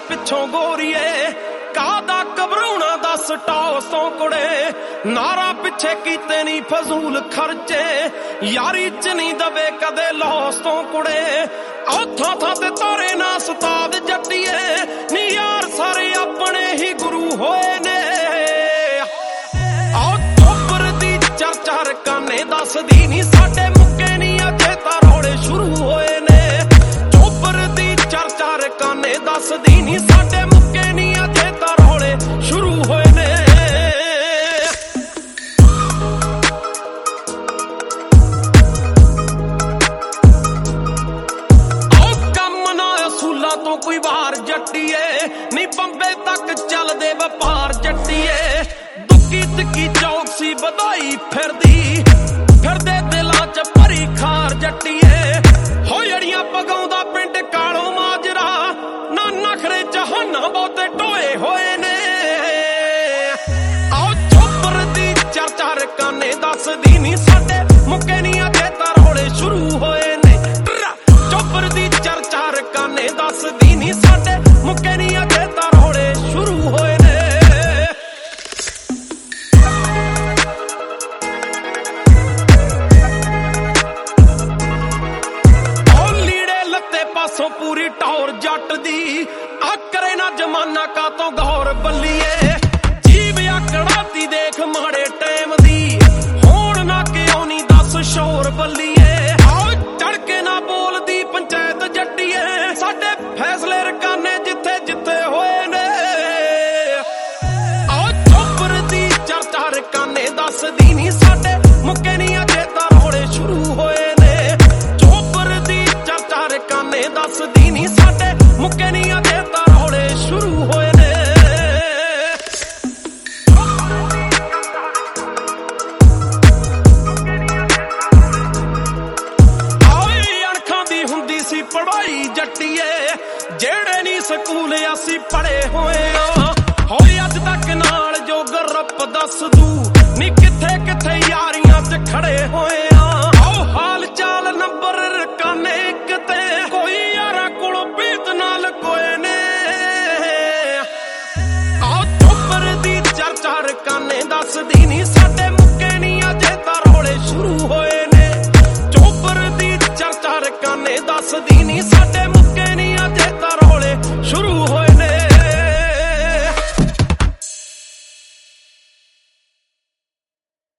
ਪਿੱਛੋਂ ਗੋਰੀਏ ਕਾਹਦਾ ਘਬਰਾਉਣਾ ਦੱਸ ਟੌਸ ਤੋਂ ਕੁੜੇ ਨਾਰਾ ਪਿੱਛੇ ਕੀਤੇ ਨਹੀਂ ਫਜ਼ੂਲ ਖਰਚੇ ਯਾਰੀ ਚ ਨਹੀਂ ਦਵੇ ਕਦੇ ਲੋਸ ਤੋਂ ਕੁੜੇ ਔਥਾਂ ਥਾਂ ਤੇ ਤਾਰੇ ਨਾ ਉਸਤਾਦ ਜੱਟੀਏ ਨੀ ਯਾਰ ਸਾਰੇ ਆਪਣੇ ਹੀ ਗੁਰੂ ਹੋਏ ਨੇ ਆਹ ਚੋਬਰ ਦੀ ਚਰਚਾ ਰਕਾਨੇ ਦੱਸਦੀ ਨੀ ਸਾਡੇ ਮੁੱਕੇ ਨੀ ਅਜੇ ਤਾਂ ਰੌਲੇ ਸ਼ੁਰੂ ਹੋਏ ਨੇ ਚੋਬਰ ਦੀ ਚਰਚਾ ਰਕਾਨੇ ਦੱਸਦੀ ਨੀ ਸਾਡੇ ਮੁੱਕੇ ਨੀ ਅਜੇ ਤਾਂ ਰੌਲੇ ਸ਼ੁਰੂ ਹੋਏ ਨੇ ਤੋਂ ਕੋਈ ਵਾਰ ਜੱਟੀਏ ਨੀ ਬੰਬੇ ਤੱਕ ਚੱਲਦੇ ਵਪਾਰ ਜੱਟੀਏ ਦੁੱਕੀ ਤਿੱਕੀ ਚੌਕਸੀ ਵਧਾਈ ਫਿਰਦੇ ਦਿਲਾਂ ਚ ਭਰੀ ਖਾਰ ਜੱਟੀਏ ਹੋ ਜੜੀਆਂ ਪਗਾਉਂਦਾ ਪਿੰਡ ਕਾਲੋਂ ਮਾਜਰਾ ਨਾ ਨਖਰੇ ਜਹਾਨਾਂ ਬਹੁਤੇ ਢੋਏ ਹੋਏ ਨੇ ਆਓ ਚੋਬਰ ਦੀ ਚਰਚਾ ਰਕਾਨੇ ਦੱਸਦੀ ਨੀ ਸਾਡੇ ਮੁੱਕੇ ਨੀ ਅਜੇ ਤਾਂ ਰੌਲੇ ਸ਼ੁਰੂ ਹੋਏ ਨੇ ਚੋਬਰ ਦੀ ਚਰਚਾ ਰਕਾਨੇ ਦੱਸਦੀ ਨੀ ਸਾਡੇ ਮੁੱਕੇ ਨੀ ਅਜੇ ਤਾਂ ਰੌਲੇ ਸ਼ੁਰੂ ਹੋਏ ਨੇ ਉਹ ਲੀੜੇ ਲੱਤੇ ਪਾਸੋਂ ਪੂਰੀ ਟੌਰ ਜੱਟ ਦੀ ਆਕਰੇ ਨਾ ਜਮਾਨਾ ਕਾ ਤੋਂ ਗੌਰ ਬੱਲੀਏ ਜੀਵ ਆਕੜਾਤੀ ਦੇਖ ਮਾੜੇ ਟਾਈਮ ਦੀ ਹੋਣ ਨਾ ਕਿਉਂ ਨੀ ਦੱਸ ਸ਼ੋਰ ਬੱਲੀਏ ਆਓ ਚੜ ਕੇ ਨਾ ਬੋਲਦੀ ਪੰਚਾਇਤ ਜੱਟੀਏ ਸਾਡੇ ਫੈਸਲੇ ਰਕਾਨੇ ਜਿੱਥੇ ਜਿੱਥੇ ਹੋਏ ਨੇ ਆਓ ਚੋਬਰ ਦੀ ਚਰਚਾ ਰਕਾਨੇ ਦੱਸਦੀ ਨੀ ਸਾਡੇ ਮੁੱਕੇ ਨੀ ਅਜੇ ਤਾਂ ਰੌਲੇ ਸ਼ੁਰੂ ਹੋਏ ਨੇ ਚੋਬਰ ਦੀ ਚਰਚਾ ਰਕਾਨੇ ਦੱਸਦੀ ਨੀ ਸਾਡੇ ਮੁੱਕੇ ਨੀ ਅਜੇ ਤਾਂ ਰੌਲੇ ਸ਼ੁਰੂ ਹੋਏ ਨੇ ਹੁੰਦੀ ਸੀ ਪੜਾਈ ਜੱਟੀਏ ਜਿਹੜੇ ਨੀ ਸਕੂਲ ਅਸੀਂ ਪੜੇ ਹੋਏ ਆ ਹੋਈ ਅੱਜ ਤੱਕ ਨਾਲ ਜੋ ਗਰਪ ਦੱਸ ਦੂ ਨੀ ਕਿੱਥੇ ਕਿੱਥੇ ਯਾਰੀਆਂ ਚ ਖੜੇ ਹੋਏ